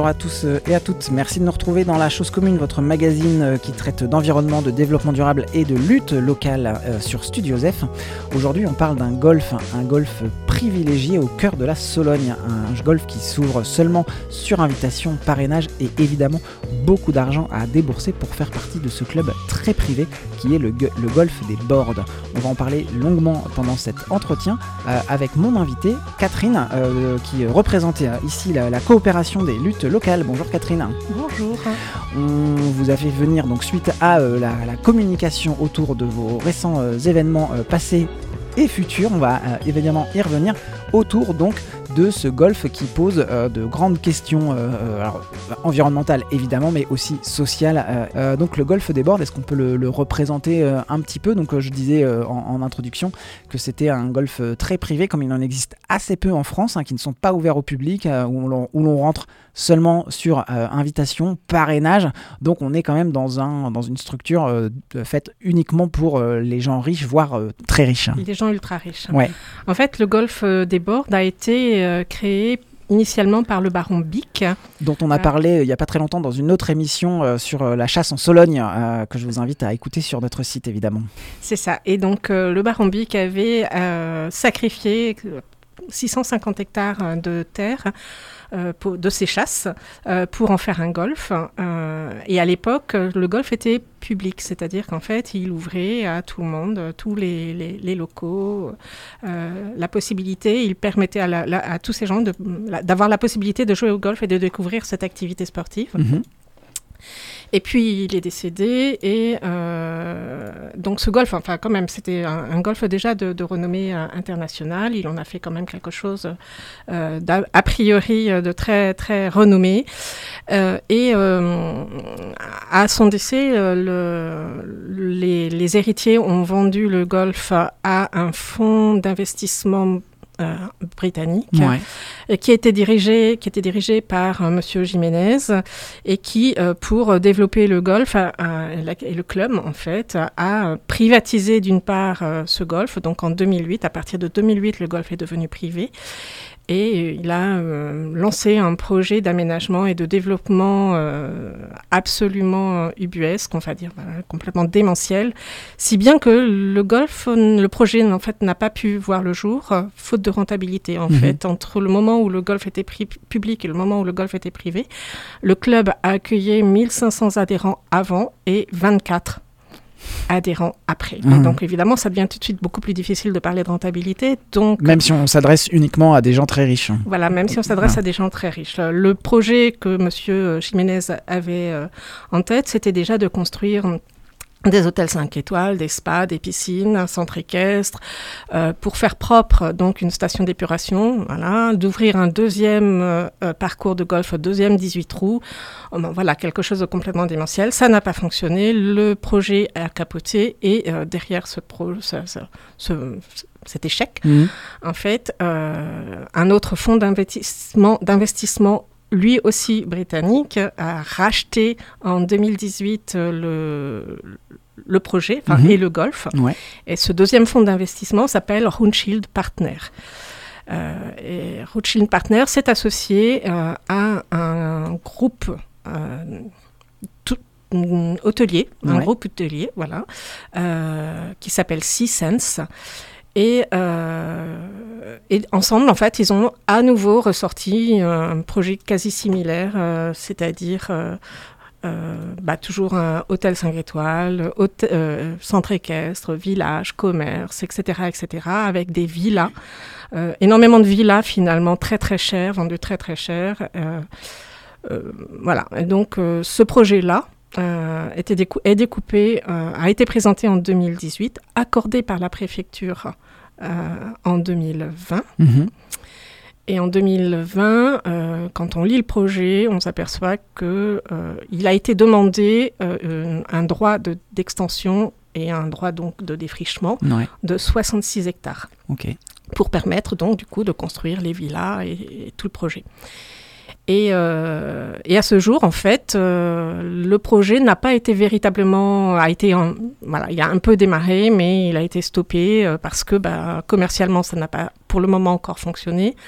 bonjour à tous et à toutes. Merci de nous retrouver dans La Chose Commune, votre magazine qui traite d'environnement, de développement durable et de lutte locale sur Studio F. Aujourd'hui, on parle d'un golf privilégié au cœur de la Sologne. Un golf qui s'ouvre seulement sur invitation, parrainage et évidemment beaucoup d'argent à débourser pour faire partie de ce club très privé qui est le golf des Bordes. On va en parler longuement pendant cet entretien avec mon invitée Catherine qui représente ici la coopération des luttes locales. Bonjour Catherine. Bonjour. On vous a fait venir donc suite à la communication autour de vos récents événements passés et futurs. On va évidemment y revenir autour donc de ce golf qui pose de grandes questions alors, environnementales évidemment, mais aussi sociales. Donc le golf des Bordes, est-ce qu'on peut le représenter un petit peu ? Donc je disais en introduction que c'était un golf très privé, comme il en existe assez peu en France, qui ne sont pas ouverts au public, où l'on rentre seulement sur invitation, parrainage. Donc on est quand même dans une structure faite uniquement pour les gens riches, voire très riches. Les gens ultra riches. Ouais. En fait, le golf des Bordes a été créé initialement par le baron Bick. Dont on a parlé il n'y a pas très longtemps dans une autre émission sur la chasse en Sologne, que je vous invite à écouter sur notre site évidemment. C'est ça. Et donc le baron Bick avait sacrifié 650 hectares de terre de ses chasses pour en faire un golf. Et à l'époque, le golf était public, c'est-à-dire qu'en fait, il ouvrait à tout le monde, tous les locaux, la possibilité, il permettait à tous ces gens d'avoir la possibilité de jouer au golf et de découvrir cette activité sportive. Mm-hmm. Et puis, il est décédé et donc ce golf, enfin quand même, c'était un golf déjà de renommée internationale. Il en a fait quand même quelque chose a priori de très, très renommé. Et à son décès, les héritiers ont vendu le golf à un fonds d'investissement britannique, ouais. qui était dirigé par Monsieur Jiménez et qui, pour développer le golf et le club, en fait, a privatisé d'une part ce golf. Donc en 2008, à partir de 2008, le golf est devenu privé. Et il a lancé un projet d'aménagement et de développement absolument ubuesque, on va dire, complètement démentiel, si bien que le projet en fait n'a pas pu voir le jour, faute de rentabilité en fait. Entre le moment où le golf était public et le moment où le golf était privé, le club a accueilli 1500 adhérents avant et 24 adhérents après. Mmh. Donc évidemment, ça devient tout de suite beaucoup plus difficile de parler de rentabilité. Donc, même si on s'adresse uniquement à des gens très riches. Voilà, même si on s'adresse à des gens très riches. Le projet que M. Jiménez avait en tête, c'était déjà de construire des hôtels 5 étoiles, des spas, des piscines, un centre équestre, pour faire propre donc une station d'épuration, voilà, d'ouvrir un deuxième parcours de golf, deuxième 18 trous, voilà, quelque chose de complètement démentiel. Ça n'a pas fonctionné, le projet a capoté et derrière cet échec, en fait, un autre fonds d'investissement lui aussi britannique, a racheté en 2018 le projet et le golf. Ouais. Et ce deuxième fonds d'investissement s'appelle Rothschild Partners. Et Rothschild Partners s'est associé à un groupe hôtelier, un groupe hôtelier, voilà, qui s'appelle SeaSense. Et ensemble, en fait, ils ont à nouveau ressorti un projet quasi similaire, c'est-à-dire toujours un hôtel 5 étoiles, centre équestre, village, commerce, etc., avec des villas, énormément de villas finalement très très chères, vendues très très chères. Voilà, et donc ce projet-là, est découpé, a été présenté en 2018, accordé par la préfecture en 2020. Mm-hmm. Et en 2020, quand on lit le projet, on s'aperçoit qu'il a été demandé un droit d'extension et un droit donc de défrichement de 66 hectares. Okay. Pour permettre donc du coup de construire les villas et tout le projet. Et à ce jour, en fait, le projet n'a pas été véritablement... il a un peu démarré, mais il a été stoppé parce que commercialement, ça n'a pas pour le moment encore fonctionné.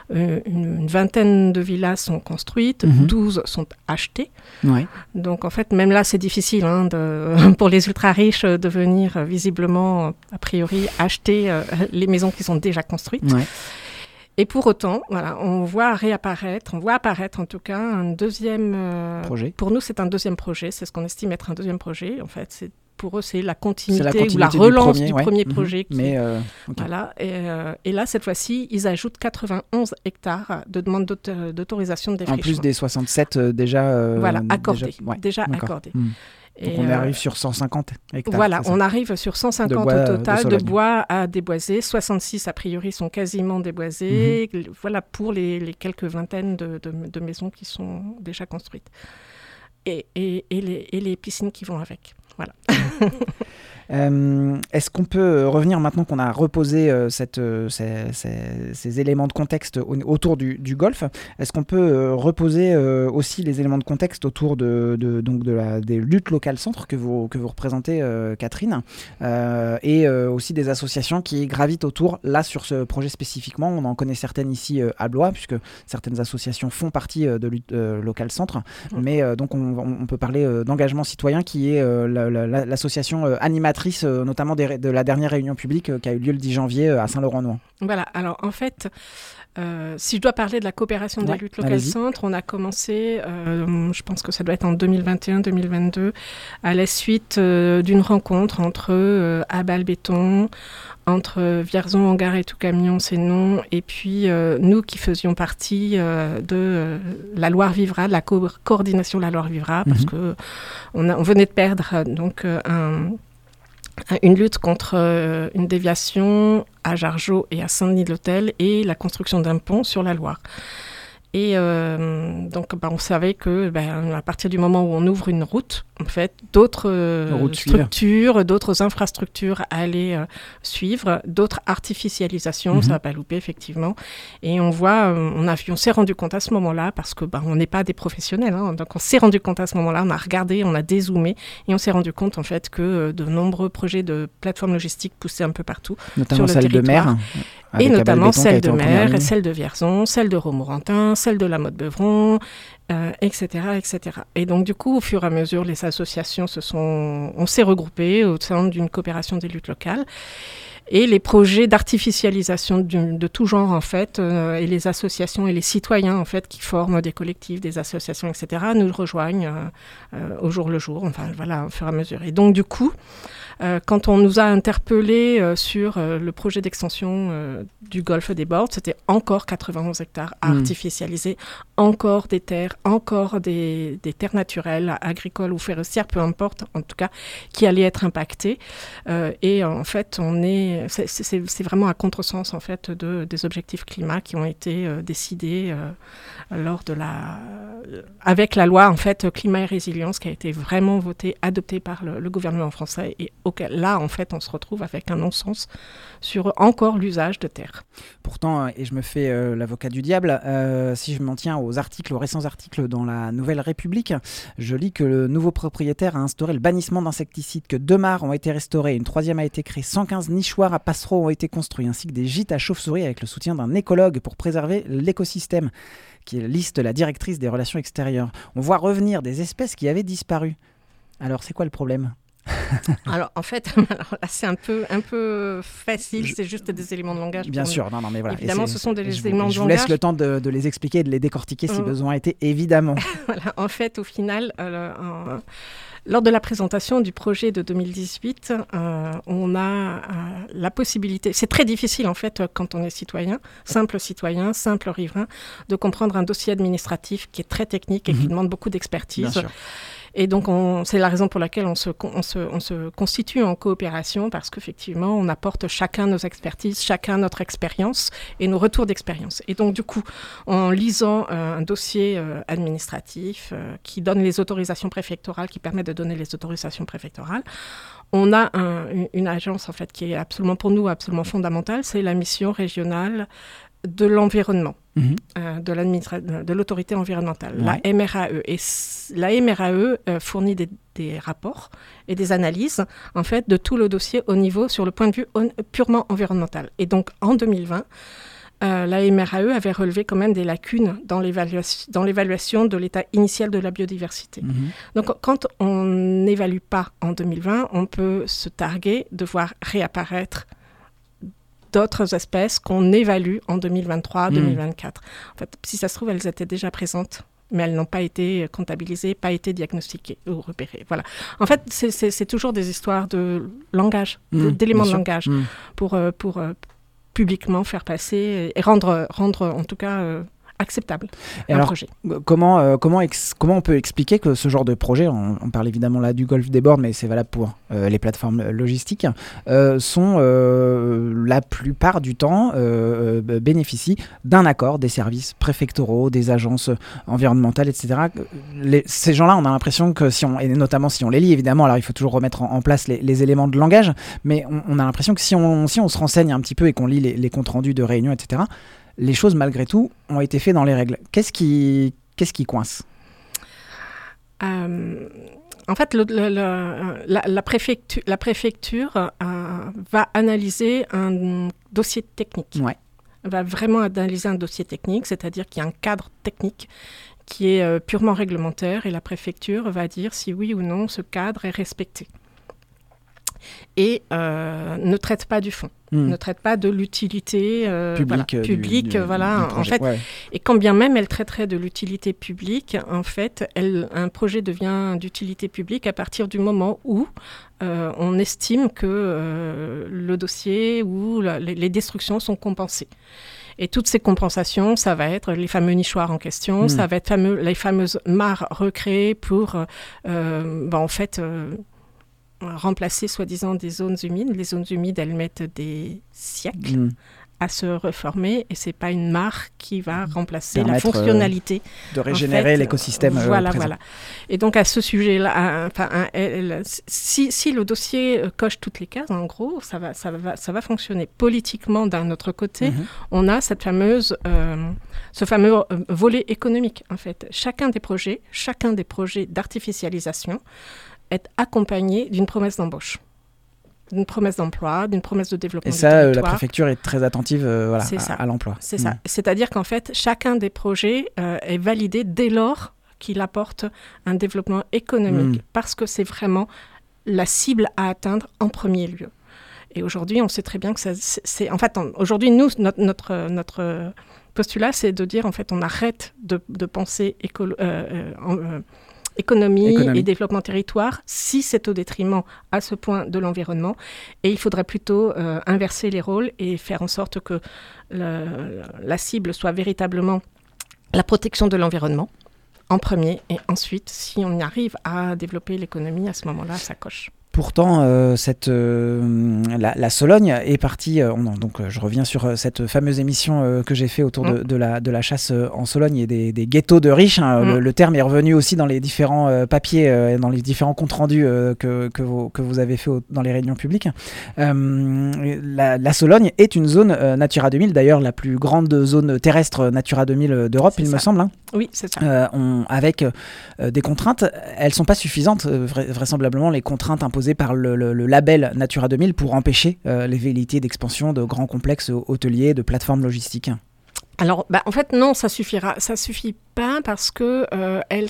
une vingtaine de villas sont construites, 12 sont achetées. Ouais. Donc en fait, même là, c'est difficile pour les ultra-riches de venir visiblement, a priori, acheter les maisons qui sont déjà construites. Ouais. Et pour autant, voilà, on voit apparaître en tout cas un deuxième projet. Pour nous, c'est un deuxième projet, c'est ce qu'on estime être un deuxième projet. En fait, pour eux, c'est la continuité ou la relance du premier projet. Okay. Voilà. Et là, cette fois-ci, ils ajoutent 91 hectares de demande d'autorisation de défrichement. En plus des 67 déjà accordés. Déjà accordés. Donc on arrive sur 150 hectares. Voilà, on arrive sur 150 au total de bois à déboiser. 66 a priori sont quasiment déboisés. Voilà pour les quelques vingtaines de maisons qui sont déjà construites. Et les piscines qui vont avec. Voilà. Est-ce qu'on peut revenir maintenant qu'on a reposé ces éléments de contexte autour du golf? Est-ce qu'on peut reposer aussi les éléments de contexte autour des luttes locales centres que vous représentez, Catherine, et aussi des associations qui gravitent autour, là sur ce projet spécifiquement? On en connaît certaines ici à Blois, puisque certaines associations font partie de luttes locales centres, mais donc on peut parler d'engagement citoyen, qui est l'association animatrice notamment de la dernière réunion publique qui a eu lieu le 10 janvier à Saint-Laurent-Nouan. Voilà, alors en fait, si je dois parler de la coopération des luttes locales centres, on a commencé, je pense que ça doit être en 2021-2022, à la suite d'une rencontre entre Abal-Béton, entre Vierzon, Hangar et Tout Camion, c'est non, et puis nous qui faisions partie de la Loire Vivra, de la coordination de la Loire Vivra, parce que on venait de perdre donc une lutte contre une déviation à Jargeau et à Saint-Denis-de-l'Hôtel et la construction d'un pont sur la Loire. Et donc, on savait que à partir du moment où on ouvre une route, en fait, d'autres structures, d'autres infrastructures allaient suivre, d'autres artificialisations, ça va pas louper effectivement. Et on voit, on s'est rendu compte à ce moment-là, parce que on n'est pas des professionnels, donc on s'est rendu compte à ce moment-là, on a regardé, on a dézoomé, et on s'est rendu compte en fait que de nombreux projets de plateformes logistiques poussaient un peu partout, notamment sur le celle territoire. de Mer. Et notamment celle de Mer, celle de Vierzon, celle de Romorantin, celle de la Motte-Beuvron, etc., etc. Et donc, du coup, au fur et à mesure, les associations on s'est regroupés au sein d'une coopération des luttes locales. Et les projets d'artificialisation de tout genre, en fait, et les associations et les citoyens, en fait, qui forment des collectifs, des associations, etc., nous rejoignent au jour le jour, enfin, voilà, au fur et à mesure. Et donc, du coup, quand on nous a interpellés sur le projet d'extension du golfe des Bordes, c'était encore 91 hectares à artificialiser, encore des terres, encore des terres naturelles, agricoles ou forestières, peu importe, en tout cas, qui allaient être impactées. Et en fait, c'est vraiment à contresens en fait des objectifs climat qui ont été décidés avec la loi en fait climat et résilience qui a été vraiment adoptée par le gouvernement français, et auquel là en fait on se retrouve avec un non-sens sur encore l'usage de terre. Pourtant, et je me fais l'avocat du diable, si je m'en tiens aux récents articles dans la Nouvelle République, je lis que le nouveau propriétaire a instauré le bannissement d'insecticides, que 2 mares ont été restaurées, une 3e a été créée, 115 nichoirs à passereaux ont été construits, ainsi que des gîtes à chauves-souris avec le soutien d'un écologue pour préserver l'écosystème, qui liste la directrice des relations extérieures. On voit revenir des espèces qui avaient disparu. Alors, c'est quoi le problème ? Alors en fait, là c'est un peu facile, c'est juste des éléments de langage. Bien sûr, non, mais voilà. Évidemment, ce sont des éléments de langage. Je vous laisse le temps de les expliquer et de les décortiquer si besoin était, évidemment. Voilà, en fait, au final, lors de la présentation du projet de 2018, on a la possibilité, c'est très difficile en fait quand on est citoyen, simple riverain, de comprendre un dossier administratif qui est très technique et qui demande beaucoup d'expertise. Bien sûr. Et donc, c'est la raison pour laquelle on se constitue en coopération, parce qu'effectivement, on apporte chacun nos expertises, chacun notre expérience et nos retours d'expérience. Et donc, du coup, en lisant un dossier administratif qui donne les autorisations préfectorales, qui permet de donner les autorisations préfectorales, on a une agence, en fait, qui est absolument, pour nous, absolument fondamentale, c'est la mission régionale de l'environnement, de l'autorité environnementale, la MRAE. Et la MRAE fournit des rapports et des analyses, en fait, de tout le dossier au niveau, sur le point de vue purement environnemental. Et donc, en 2020, la MRAE avait relevé quand même des lacunes dans l'évaluation de l'état initial de la biodiversité. Donc, quand on n'évalue pas en 2020, on peut se targuer de voir réapparaître d'autres espèces qu'on évalue en 2023, 2024. En fait, si ça se trouve, elles étaient déjà présentes, mais elles n'ont pas été comptabilisées, pas été diagnostiquées ou repérées. Voilà. En fait, c'est toujours des histoires de langage, d'éléments de langage, pour publiquement faire passer et rendre en tout cas acceptable un projet. Comment on peut expliquer que ce genre de projet, on parle évidemment là du golfe des Bornes, mais c'est valable pour les plateformes logistiques, sont la plupart du temps bénéficient d'un accord des services préfectoraux, des agences environnementales, etc. Ces gens-là, on a l'impression que et notamment si on les lit évidemment, alors il faut toujours remettre en place les éléments de langage, mais on a l'impression que si on se renseigne un petit peu et qu'on lit les comptes rendus de réunions, etc., les choses, malgré tout, ont été faites dans les règles. Qu'est-ce qui coince ? En fait, la préfecture va analyser un dossier technique. Ouais. Va vraiment analyser un dossier technique, c'est-à-dire qu'il y a un cadre technique qui est purement réglementaire et la préfecture va dire si oui ou non ce cadre est respecté. Et ne traite pas du fond, ne traite pas de l'utilité publique, du projet, en fait. Ouais. Et quand bien même elle traiterait de l'utilité publique, en fait, un projet devient d'utilité publique à partir du moment où on estime que le dossier ou les destructions sont compensées. Et toutes ces compensations, ça va être les fameux nichoirs en question, ça va être les fameuses mares recréées pour, remplacer soi-disant des zones humides. Les zones humides, elles mettent des siècles à se reformer et c'est pas une mare qui va remplacer la fonctionnalité de régénérer l'écosystème voilà. Et donc à ce sujet-là, si le dossier coche toutes les cases, en gros, ça va fonctionner. Politiquement, d'un autre côté, on a ce fameux volet économique. En fait, chacun des projets d'artificialisation est accompagné d'une promesse d'embauche, d'une promesse d'emploi, d'une promesse de développement du territoire. Et ça, la préfecture est très attentive à l'emploi. C'est ça. C'est-à-dire qu'en fait, chacun des projets est validé dès lors qu'il apporte un développement économique, parce que c'est vraiment la cible à atteindre en premier lieu. Et aujourd'hui, on sait très bien que aujourd'hui, nous, notre postulat, c'est de dire, en fait, on arrête de penser économie et développement territoire, si c'est au détriment à ce point de l'environnement. Et il faudrait plutôt inverser les rôles et faire en sorte que la cible soit véritablement la protection de l'environnement en premier. Et ensuite, si on y arrive à développer l'économie, à ce moment-là, ça coche. Pourtant, la Sologne est partie. Donc, je reviens sur cette fameuse émission que j'ai fait autour de la chasse en Sologne et des ghettos de riches. Le terme est revenu aussi dans les différents papiers, dans les différents comptes rendus que vous avez fait dans les réunions publiques. La Sologne est une zone Natura 2000, d'ailleurs la plus grande zone terrestre Natura 2000 d'Europe, me semble. Hein. Oui, c'est ça. Avec des contraintes, elles ne sont pas suffisantes, vraisemblablement, les contraintes imposées par le label Natura 2000 pour empêcher les velléités d'expansion de grands complexes hôteliers, de plateformes logistiques. Alors, en fait, non, ça suffit pas parce que elles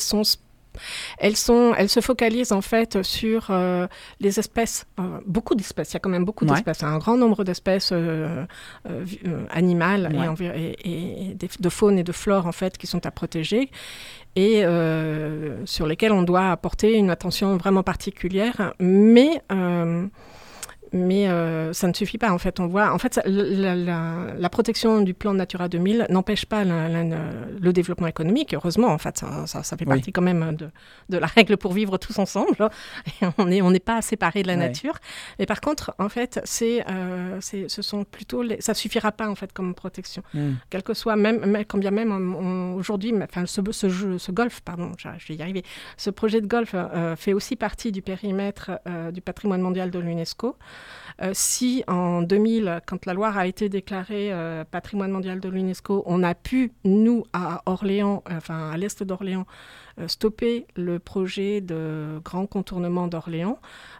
se focalisent en fait sur les espèces, beaucoup d'espèces. Il y a quand même beaucoup d'espèces, un grand nombre d'espèces animales et de faune et de flore en fait qui sont à protéger et sur lesquelles on doit apporter une attention vraiment particulière, mais ça ne suffit pas, en fait. On voit, en fait, la protection du plan Natura 2000 n'empêche pas le développement économique. Heureusement, en fait, ça fait partie quand même de la règle pour vivre tous ensemble. Et on n'est pas séparés de la nature. Mais par contre, en fait, ce sont plutôt ça suffira pas, en fait, comme protection. Quel que soit, quand bien même aujourd'hui, ce golf, pardon, je vais y arriver. Ce projet de golf fait aussi partie du périmètre du patrimoine mondial de l'UNESCO. Si en 2000, quand la Loire a été déclarée patrimoine mondial de l'UNESCO, on a pu, nous, à Orléans, enfin à l'est d'Orléans, stopper le projet de grand contournement d'Orléans.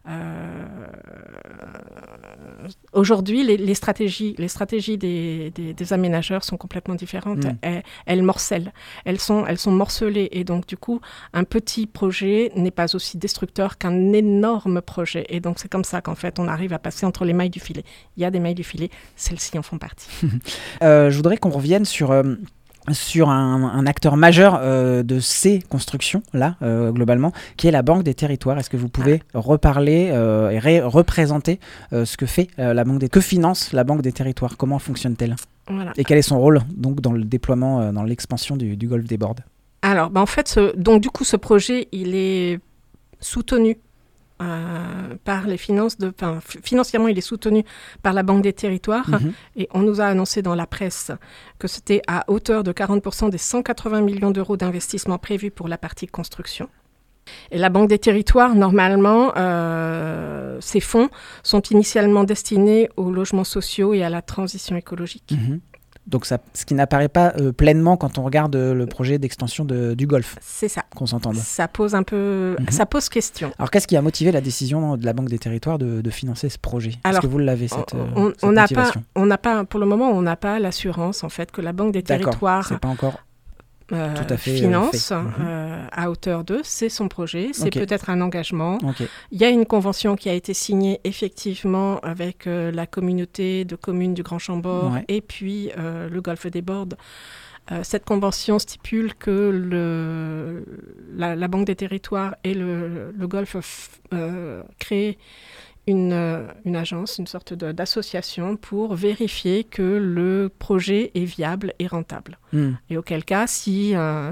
Aujourd'hui, les stratégies des aménageurs sont complètement différentes. Elles morcellent. Elles sont morcelées. Et donc, du coup, un petit projet n'est pas aussi destructeur qu'un énorme projet. Et donc, c'est comme ça qu'en fait, on arrive à passer entre les mailles du filet. Il y a des mailles du filet, celles-ci en font partie. Je voudrais qu'on revienne sur un acteur majeur de ces constructions-là, globalement, qui est la Banque des Territoires. Est-ce que vous pouvez reparler et représenter ce que fait que finance la Banque des Territoires? Comment fonctionne-t-elle? Voilà. Et quel est son rôle donc, dans le déploiement, dans l'expansion du golfe des Bordes? Alors, en fait, ce projet, il est soutenu par les finances, financièrement, il est soutenu par la Banque des Territoires. Et on nous a annoncé dans la presse que c'était à hauteur de 40% des 180 millions d'euros d'investissement prévus pour la partie construction. Et la Banque des Territoires, normalement, ces fonds sont initialement destinés aux logements sociaux et à la transition écologique. Donc, ce qui n'apparaît pas pleinement quand on regarde le projet d'extension du golfe. C'est ça. Qu'on s'entende. Ça pose un peu... Ça pose question. Alors, qu'est-ce qui a motivé la décision de la Banque des Territoires de financer ce projet? Est-ce que vous l'avez, cette motivation? Pour le moment, on n'a pas l'assurance, en fait, que la Banque des Territoires... C'est pas encore... Tout à fait finance à hauteur de, c'est son projet, c'est peut-être un engagement. Il y a une convention qui a été signée effectivement avec la communauté de communes du Grand Chambord et puis le Golfe des Bordes. Cette convention stipule que la Banque des Territoires et le Golfe créent une agence, une sorte d'association pour vérifier que le projet est viable et rentable. Et auquel cas, si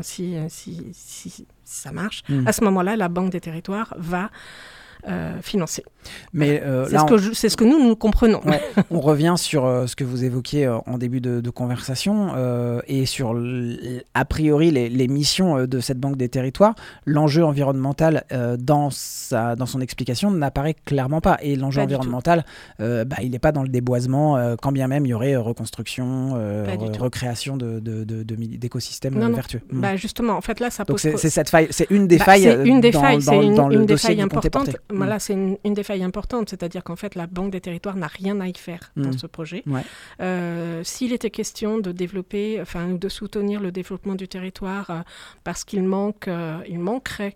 ça marche, à ce moment-là, la Banque des Territoires va financer. Mais c'est ce que nous comprenons. On revient sur ce que vous évoquiez en début de conversation et sur a priori les missions de cette Banque des Territoires. L'enjeu environnemental dans son explication n'apparaît clairement pas. Et l'enjeu environnemental, il n'est pas dans le déboisement, quand bien même il y aurait reconstruction, recréation d'écosystèmes vertueux. Justement, en fait là, ça pose... Donc c'est cette faille, c'est une des failles dans le dossier que vous comptez porter. Voilà, c'est une des failles importantes, c'est-à-dire qu'en fait, la Banque des Territoires n'a rien à y faire dans ce projet. S'il était question de développer, ou de soutenir le développement du territoire parce qu'il manquerait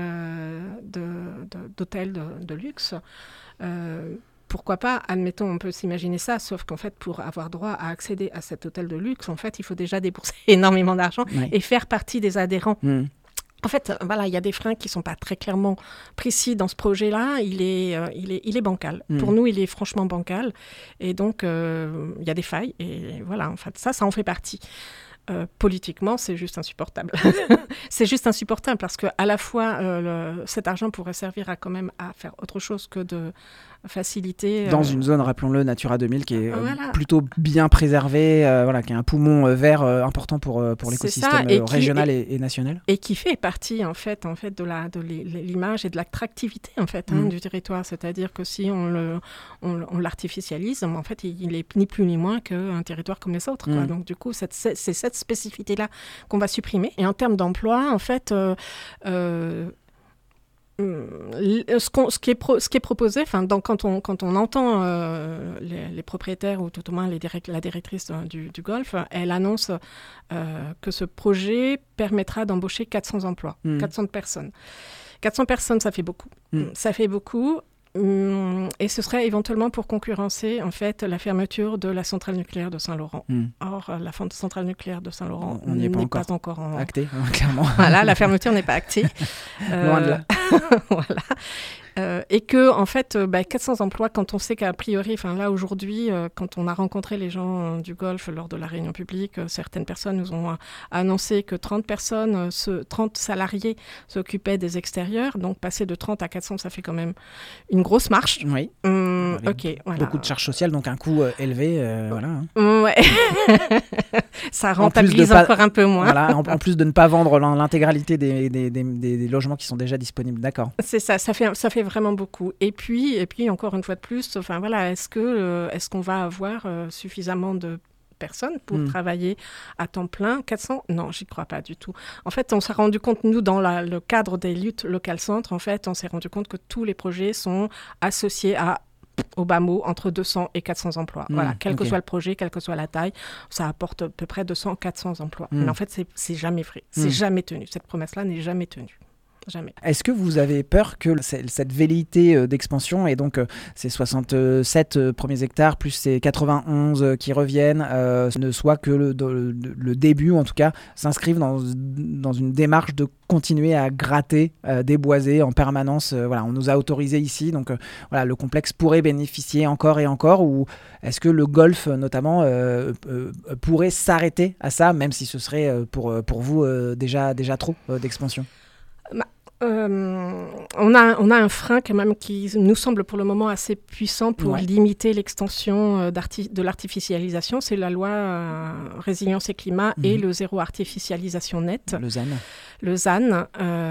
d'hôtels de luxe, pourquoi pas, admettons, on peut s'imaginer ça, sauf qu'en fait, pour avoir droit à accéder à cet hôtel de luxe, en fait, il faut déjà débourser énormément d'argent et faire partie des adhérents. En fait, il y a des freins qui ne sont pas très clairement précis dans ce projet-là. Il est bancal. Pour nous, il est franchement bancal. Et donc, il y a des failles. Et voilà, en fait, ça en fait partie. Politiquement, c'est juste insupportable. C'est juste insupportable parce qu'à la fois, cet argent pourrait servir à faire autre chose que de faciliter... Dans une zone, rappelons-le, Natura 2000, qui est plutôt bien préservée, qui a un poumon vert important pour l'écosystème régional et national. Et qui fait partie, en fait de l'image et de l'attractivité, en fait, du territoire. C'est-à-dire que si on l'artificialise, en fait, il est ni plus ni moins qu'un territoire comme les autres. Quoi. Donc, du coup, c'est cette spécificité-là qu'on va supprimer. Et en termes d'emploi, en fait... ce qui est proposé, quand on entend les propriétaires ou tout au moins la directrice du Golfe, elle annonce que ce projet permettra d'embaucher 400 emplois, 400 personnes. 400 personnes, ça fait beaucoup. Ça fait beaucoup. Et ce serait éventuellement pour concurrencer en fait la fermeture de la centrale nucléaire de Saint-Laurent. Or, la centrale nucléaire de Saint-Laurent n'est pas encore actée, clairement. Voilà, la fermeture n'est pas actée. Loin de là. Voilà. Et que, en fait, 400 emplois, quand on sait qu'à priori, là, aujourd'hui, quand on a rencontré les gens du Golfe lors de la réunion publique, certaines personnes nous ont annoncé que 30 salariés s'occupaient des extérieurs. Donc, passer de 30 à 400, ça fait quand même une grosse marche. Oui. Ok, voilà. Beaucoup de charges sociales, donc un coût élevé. Voilà. Ouais. Ça rentabilise encore un peu moins. Voilà, en plus de ne pas vendre l'intégralité des logements qui sont déjà disponibles. D'accord. C'est ça, ça fait vraiment beaucoup. Et puis encore une fois de plus, enfin voilà, est-ce qu'on va avoir suffisamment de personnes pour travailler à temps plein? 400? Non, j'y crois pas du tout. En fait, on s'est rendu compte, nous, dans le cadre des luttes locales centres, en fait, on s'est rendu compte que tous les projets sont associés au bas mot, entre 200 et 400 emplois. Voilà, quel que soit le projet, quelle que soit la taille, ça apporte à peu près 200, 400 emplois. Mais en fait, c'est jamais vrai. C'est jamais tenu. Cette promesse-là n'est jamais tenue. Jamais. Est-ce que vous avez peur que cette velléité d'expansion, et donc ces 67 premiers hectares plus ces 91 qui reviennent, ne soit que le début, en tout cas, s'inscrivent dans une démarche de continuer à gratter, déboiser en permanence. Voilà, on nous a autorisé ici, donc voilà, le complexe pourrait bénéficier encore et encore, ou est-ce que le golf, notamment, pourrait s'arrêter à ça, même si ce serait pour vous déjà trop d'expansion? On a un frein quand même qui nous semble pour le moment assez puissant pour limiter l'extension de l'artificialisation. C'est la loi résilience et climat et le zéro artificialisation nette. Le ZAN.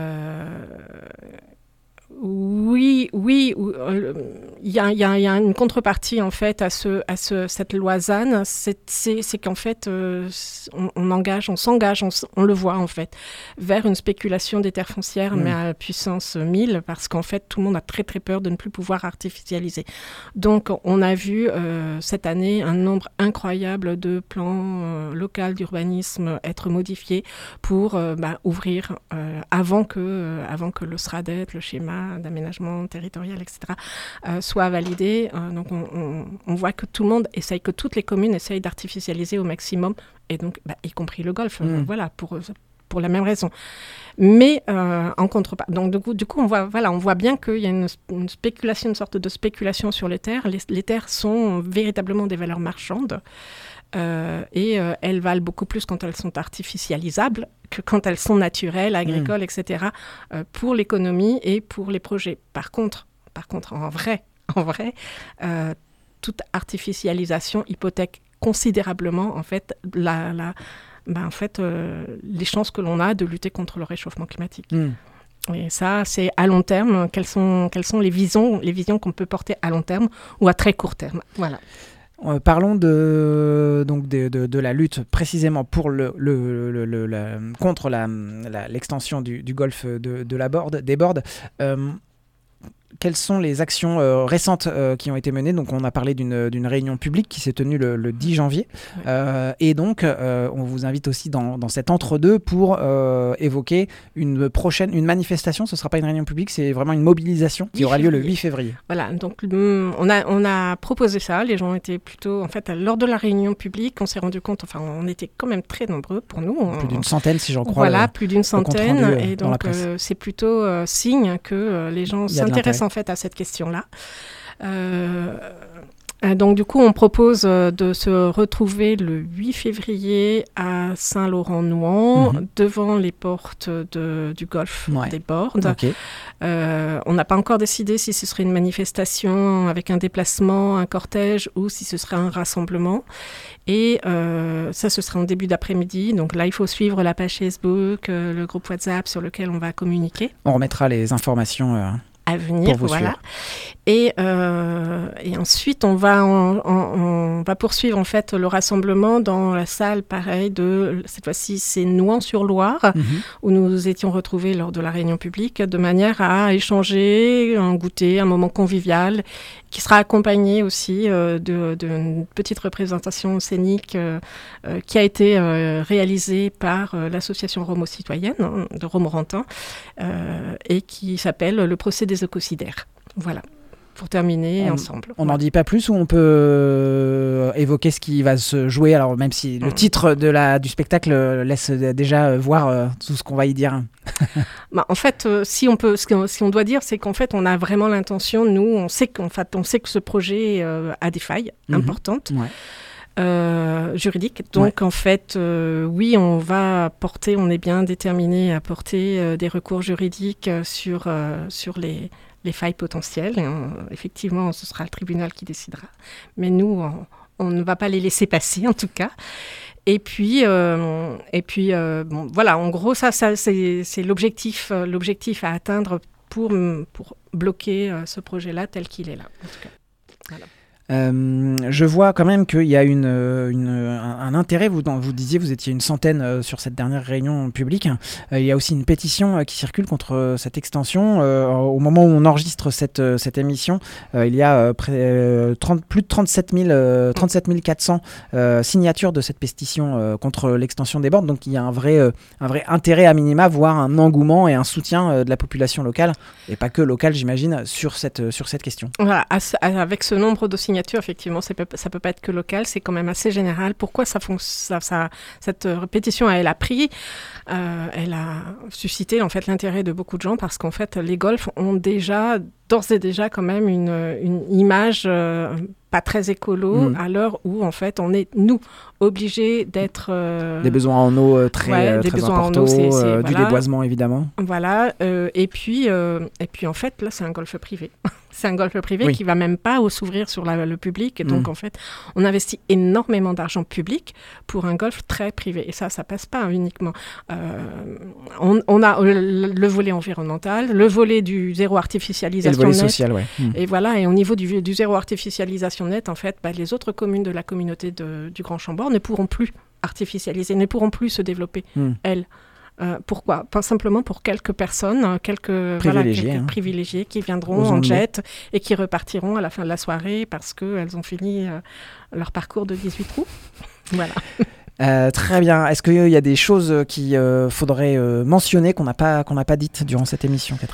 Oui, il y a une contrepartie en fait à cette loi ZAN, c'est qu'en fait on s'engage, on le voit en fait, vers une spéculation des terres foncières, mais à puissance 1000, parce qu'en fait tout le monde a très très peur de ne plus pouvoir artificialiser. Donc on a vu cette année un nombre incroyable de plans locaux d'urbanisme être modifiés pour ouvrir avant que le SRADET, le schéma d'aménagement territorial, etc., soit validé. Donc on voit que tout le monde essaye, que toutes les communes essayent d'artificialiser au maximum, et donc y compris le golf, voilà, pour la même raison. Mais en contrepartie, donc du coup on voit bien qu'il y a une spéculation, une sorte de spéculation sur les terres. Les terres sont véritablement des valeurs marchandes. Et elles valent beaucoup plus quand elles sont artificialisables que quand elles sont naturelles, agricoles, etc., pour l'économie et pour les projets. Par contre, en vrai, toute artificialisation hypothèque considérablement en fait les chances que l'on a de lutter contre le réchauffement climatique. Et ça, c'est à long terme. Quelles sont les visions qu'on peut porter à long terme ou à très court terme. Voilà. Parlons de la lutte précisément pour contre l'extension du golfe des Bordes. Quelles sont les actions récentes qui ont été menées? Donc, on a parlé d'une réunion publique qui s'est tenue le 10 janvier. Et donc, on vous invite aussi dans cet entre-deux pour évoquer une manifestation. Ce ne sera pas une réunion publique, c'est vraiment une mobilisation qui aura lieu le 8 février. Voilà, donc on a proposé ça. Les gens étaient plutôt... En fait, lors de la réunion publique, on s'est rendu compte... Enfin, on était quand même très nombreux pour nous. Plus d'une centaine, si j'en crois. Voilà, plus d'une centaine. Et donc, c'est plutôt signe que les gens s'intéressent en fait à cette question-là. Donc du coup, on propose de se retrouver le 8 février à Saint-Laurent-Nouan, devant les portes du golfe des Bordes. Okay. On n'a pas encore décidé si ce serait une manifestation avec un déplacement, un cortège, ou si ce serait un rassemblement. Et ça, ce sera en début d'après-midi. Donc là, il faut suivre la page Facebook, le groupe WhatsApp sur lequel on va communiquer. On remettra les informations à venir, voilà. Et ensuite, on va poursuivre en fait le rassemblement dans la salle, pareil, cette fois-ci, c'est Nouan-sur-Loire, où nous nous étions retrouvés lors de la réunion publique, de manière à échanger, un goûter, un moment convivial, qui sera accompagné aussi d'une petite représentation scénique qui a été réalisée par l'association Romo-Citoyenne de Romorantin et qui s'appelle Le procès des écocidaires. Voilà, pour terminer ensemble. On n'en dit pas plus, ou on peut évoquer ce qui va se jouer, alors même si le titre du spectacle laisse déjà voir tout ce qu'on va y dire. En fait, si on doit dire, c'est qu'en fait, on a vraiment l'intention, nous, on sait que ce projet a des failles importantes. Juridiques. Donc, en fait, oui, on est bien déterminé à porter des recours juridiques sur les les failles potentielles. Et effectivement, ce sera le tribunal qui décidera. Mais nous, on ne va pas les laisser passer, en tout cas. Et puis, bon, voilà, en gros, ça c'est l'objectif à atteindre pour bloquer ce projet-là tel qu'il est là, en tout cas. Voilà. Je vois quand même qu'il y a un intérêt. Vous disiez, vous étiez une centaine sur cette dernière réunion publique. Il y a aussi une pétition qui circule contre cette extension. Au moment où on enregistre cette émission, il y a plus de 37 400 signatures de cette pétition contre l'extension des bornes. Donc il y a un vrai intérêt à minima, voire un engouement et un soutien de la population locale, et pas que locale, j'imagine, sur cette question. Voilà, avec ce nombre de signatures, effectivement, ça peut pas être que local, c'est quand même assez général. Pourquoi cette pétition, elle a pris, elle a suscité en fait l'intérêt de beaucoup de gens, parce qu'en fait, les golfs ont d'ores et déjà quand même une image pas très écolo, à l'heure où en fait on est, nous, obligés d'être... des besoins en eau très importants, voilà. Du déboisement évidemment. Voilà, et puis en fait là c'est un golf privé. C'est un golf privé qui ne va même pas s'ouvrir sur le public. Et donc, en fait, on investit énormément d'argent public pour un golf très privé. Et ça ne passe pas uniquement. On a le volet environnemental, le volet du zéro artificialisation et le volet net. social, Et voilà, et au niveau du zéro artificialisation net, en fait, les autres communes de la communauté du Grand Chambord ne pourront plus artificialiser, ne pourront plus se développer, elles. Pourquoi ? Pas simplement pour quelques personnes, quelques privilégiés qui viendront en jet et qui repartiront à la fin de la soirée parce qu'elles ont fini leur parcours de 18 trous. Voilà. Très bien. Est-ce qu'il y a des choses qu'il faudrait mentionner qu'on n'a pas dites durant cette émission, Catherine ?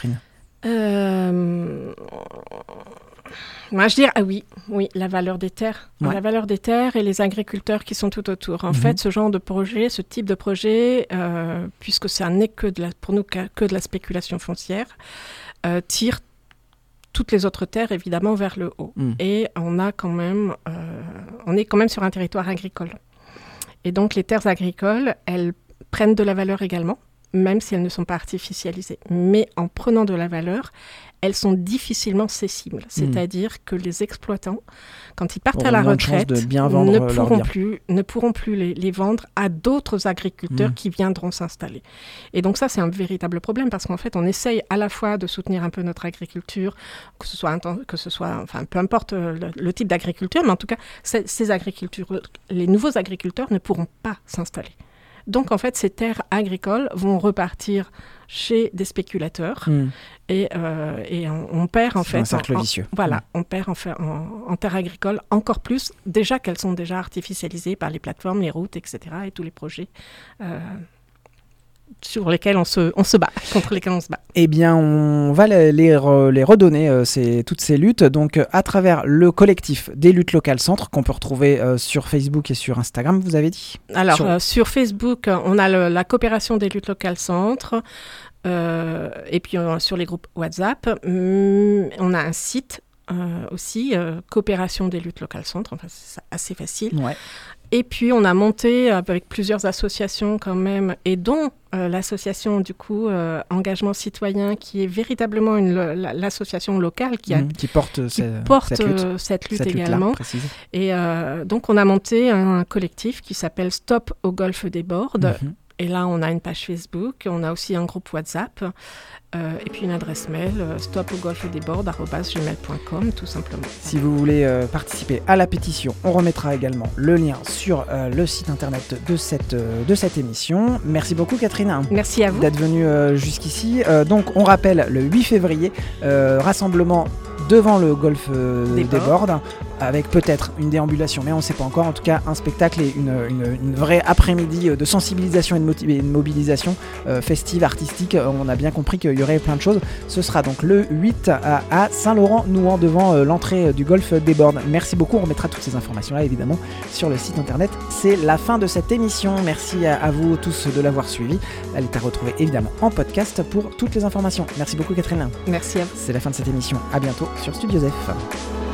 Moi, je dirais, oui, la valeur des terres. Ouais. La valeur des terres et les agriculteurs qui sont tout autour. En fait, ce genre de projet, ce type de projet, puisque ça n'est pour nous que de la spéculation foncière, tire toutes les autres terres, évidemment, vers le haut. Et on est quand même sur un territoire agricole. Et donc, les terres agricoles, elles prennent de la valeur également, même si elles ne sont pas artificialisées. Mais en prenant de la valeur, elles sont difficilement cessibles. C'est-à-dire que les exploitants, quand ils partent à la retraite, ne pourront plus les vendre à d'autres agriculteurs qui viendront s'installer. Et donc ça, c'est un véritable problème, parce qu'en fait, on essaye à la fois de soutenir un peu notre agriculture, que ce soit peu importe le type d'agriculture, mais en tout cas, ces agricultures, les nouveaux agriculteurs ne pourront pas s'installer. Donc, en fait, ces terres agricoles vont repartir chez des spéculateurs et on perd en fait... C'est un cercle vicieux. On perd en terres agricoles encore plus, déjà qu'elles sont déjà artificialisées par les plateformes, les routes, etc. et tous les projets sur lesquels on se bat, contre lesquels on se bat. Eh bien, on va les redonner, toutes ces luttes, donc à travers le collectif des luttes locales centres, qu'on peut retrouver sur Facebook et sur Instagram, vous avez dit ? Alors, sur Facebook, on a la coopération des luttes locales centres, et puis sur les groupes WhatsApp, on a un site aussi, coopération des luttes locales centres, enfin c'est assez facile. Ouais. Et puis, on a monté avec plusieurs associations quand même, et dont l'association, du coup, Engagement Citoyen, qui est véritablement l'association locale qui porte cette lutte également. Et donc, on a monté un collectif qui s'appelle Stop au Golfe des Bordes. Et là, on a une page Facebook, on a aussi un groupe WhatsApp, et puis une adresse mail, stopogolfedesbordes@gmail.com, tout simplement. Si vous voulez participer à la pétition, on remettra également le lien sur le site internet de cette émission. Merci beaucoup, Catherine. Merci à vous. D'être venue jusqu'ici. Donc, on rappelle, le 8 février, rassemblement devant le golfe des Bordes, avec peut-être une déambulation, mais on ne sait pas encore. En tout cas, un spectacle et une vraie après-midi de sensibilisation et de mobilisation festive, artistique. On a bien compris qu'il y aurait plein de choses. Ce sera donc le 8 à Saint-Laurent-Nouan, devant l'entrée du golfe des Bordes. Merci beaucoup. On remettra toutes ces informations-là, évidemment, sur le site internet. C'est la fin de cette émission. Merci à vous tous de l'avoir suivi. Elle est à retrouver, évidemment, en podcast pour toutes les informations. Merci beaucoup, Catherine. Merci à vous. C'est la fin de cette émission. À bientôt sur Studio Zef.